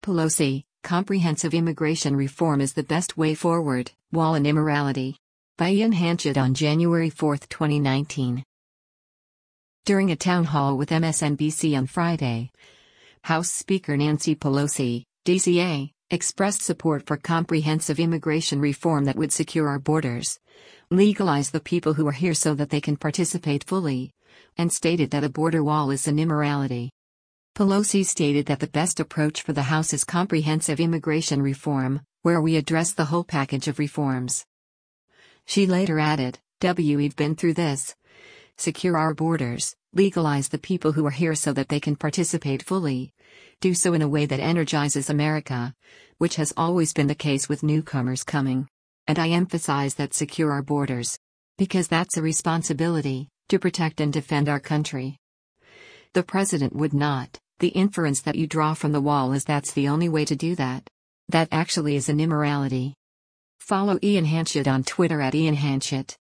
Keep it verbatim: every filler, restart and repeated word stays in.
Pelosi, comprehensive immigration reform is the best way forward, wall and immorality. By Ian Hanchett on January fourth, twenty nineteen. During a town hall with M S N B C on Friday, House Speaker Nancy Pelosi, D C A, expressed support for comprehensive immigration reform that would secure our borders, legalize the people who are here so that they can participate fully, and stated that a border wall is an immorality. Pelosi stated that the best approach for the House is comprehensive immigration reform, where we address the whole package of reforms. She later added, "We've been through this. Secure our borders, legalize the people who are here so that they can participate fully, do so in a way that energizes America, which has always been the case with newcomers coming. And I emphasize that secure our borders. Because that's a responsibility, to protect and defend our country. The president would not. The inference that you draw from the wall is that's the only way to do that. That actually is an immorality." Follow Ian Hanchett on Twitter at Ian Hanchett.